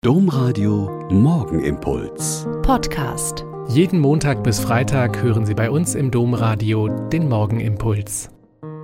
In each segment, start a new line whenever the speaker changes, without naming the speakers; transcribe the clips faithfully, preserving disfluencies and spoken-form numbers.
Domradio Morgenimpuls.
Podcast.
Jeden Montag bis Freitag hören Sie bei uns im Domradio den Morgenimpuls.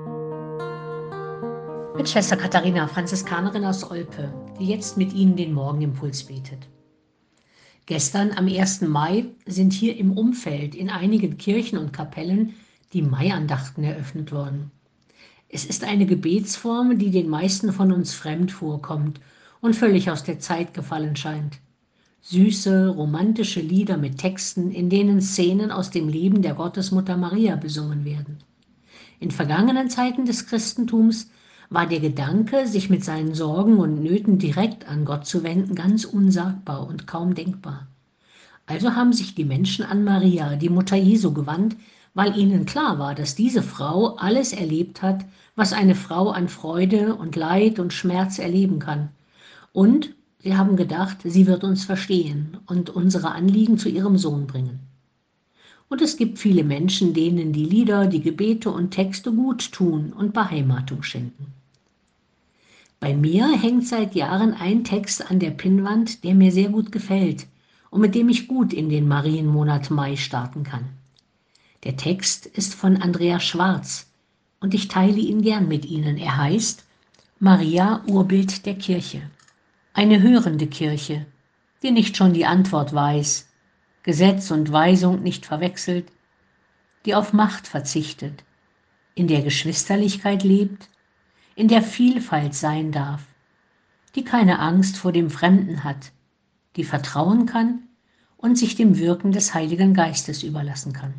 Mit Schwester Katharina, Franziskanerin aus Olpe, die jetzt mit Ihnen den Morgenimpuls betet. Gestern am ersten Mai sind hier im Umfeld in einigen Kirchen und Kapellen die Maiandachten eröffnet worden. Es ist eine Gebetsform, die den meisten von uns fremd vorkommt und völlig aus der Zeit gefallen scheint. Süße, romantische Lieder mit Texten, in denen Szenen aus dem Leben der Gottesmutter Maria besungen werden. In vergangenen Zeiten des Christentums war der Gedanke, sich mit seinen Sorgen und Nöten direkt an Gott zu wenden, ganz unsagbar und kaum denkbar. Also haben sich die Menschen an Maria, die Mutter Jesu, gewandt, weil ihnen klar war, dass diese Frau alles erlebt hat, was eine Frau an Freude und Leid und Schmerz erleben kann. Und sie haben gedacht, sie wird uns verstehen und unsere Anliegen zu ihrem Sohn bringen. Und es gibt viele Menschen, denen die Lieder, die Gebete und Texte gut tun und Beheimatung schenken. Bei mir hängt seit Jahren ein Text an der Pinnwand, der mir sehr gut gefällt und mit dem ich gut in den Marienmonat Mai starten kann. Der Text ist von Andreas Schwarz und ich teile ihn gern mit Ihnen. Er heißt Maria, Urbild der Kirche. Eine hörende Kirche, die nicht schon die Antwort weiß, Gesetz und Weisung nicht verwechselt, die auf Macht verzichtet, in der Geschwisterlichkeit lebt, in der Vielfalt sein darf, die keine Angst vor dem Fremden hat, die vertrauen kann und sich dem Wirken des Heiligen Geistes überlassen kann.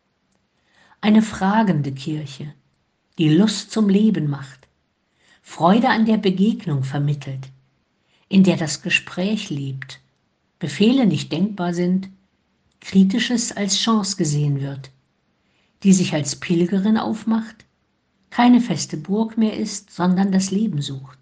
Eine fragende Kirche, die Lust zum Leben macht, Freude an der Begegnung vermittelt, in der das Gespräch lebt, Befehle nicht denkbar sind, Kritisches als Chance gesehen wird, die sich als Pilgerin aufmacht, keine feste Burg mehr ist, sondern das Leben sucht.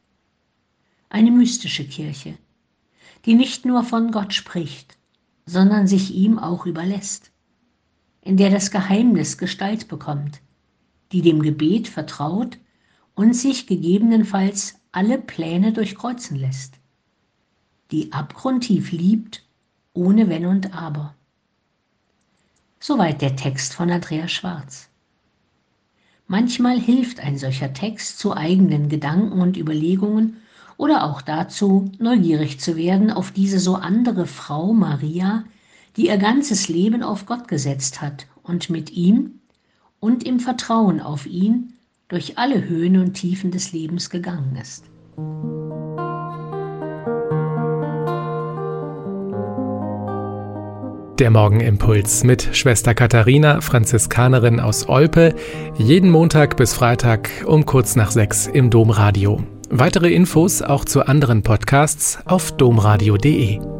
Eine mystische Kirche, die nicht nur von Gott spricht, sondern sich ihm auch überlässt, in der das Geheimnis Gestalt bekommt, die dem Gebet vertraut und sich gegebenenfalls alle Pläne durchkreuzen lässt, die abgrundtief liebt, ohne Wenn und Aber. Soweit der Text von Andreas Schwarz. Manchmal hilft ein solcher Text zu eigenen Gedanken und Überlegungen oder auch dazu, neugierig zu werden auf diese so andere Frau Maria, die ihr ganzes Leben auf Gott gesetzt hat und mit ihm und im Vertrauen auf ihn durch alle Höhen und Tiefen des Lebens gegangen ist.
Der Morgenimpuls mit Schwester Katharina, Franziskanerin aus Olpe, jeden Montag bis Freitag um kurz nach sechs im Domradio. Weitere Infos auch zu anderen Podcasts auf domradio punkt de.